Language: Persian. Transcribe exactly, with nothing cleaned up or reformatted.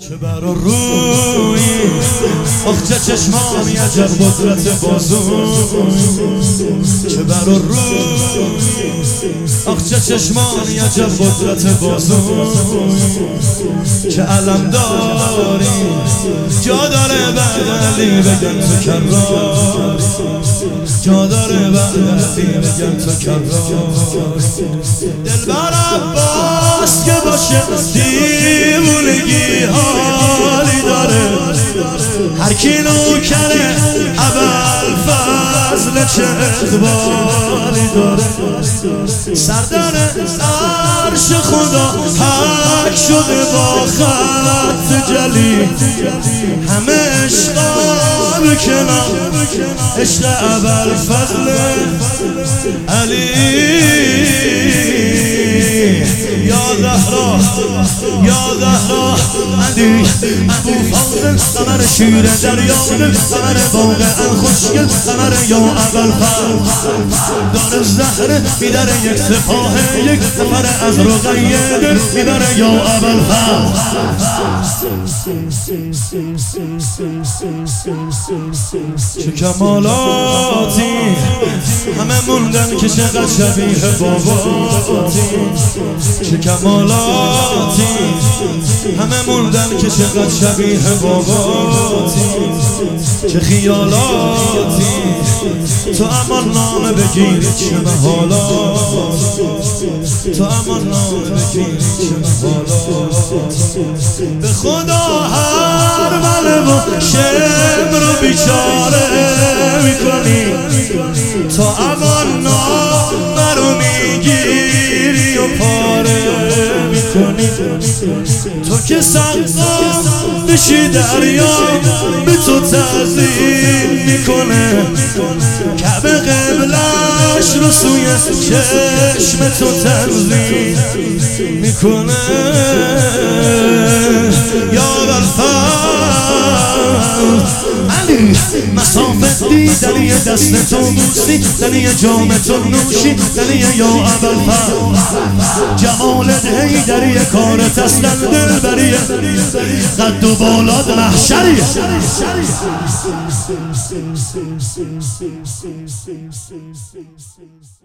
که برا روی آخ چه چشمانی عجب قدرت بازو که برا روی آخ چه چشمانی عجب قدرت بازو که علم داری جا داره بعد علی بگن تو کرار جا داره بعد علی بگن تو کرار دلبر عباس که باشه دیوونگی حالی داره هر کی نوکره ابوالفضل چه اقبالی داره سردن عرش خدا حق شده با خط جلی همه عشقا به کنار عشق ابوالفضل علی یا زهرا یا زهرا علی ابو فاضل قمر شیر دریانه قمر واقعا خوشگل قمر یا ابوالفضل دار زهره میداره یک سپاه یک نفر از رقیه میداره یا ابوالفضل چه کمالاتی همه موندن که چقدر شبیه باباتی چه کمالاتی همه موندن که چقدر شبیه باباتی چه خیالاتی تو امان نامه بگیری چه محالاتی تو امان نامه بگیری چه محالاتی به خدا هر مله و شم رو بیچاره میکنی تو امان نامه رو میگیری و پاره میکنی تو که سقا بشی دریا به تو تعظیم میکنه کعبه قبلش رو سوی چشم تو تنظیم میکنه یا ابوالفضل علی مسافت دیدنی دست تو بوسی دنی جام تو نوشی دنی یا ابوالفضل جمال حیدری کارت اصلا دلبریه قد و بالاد محشریه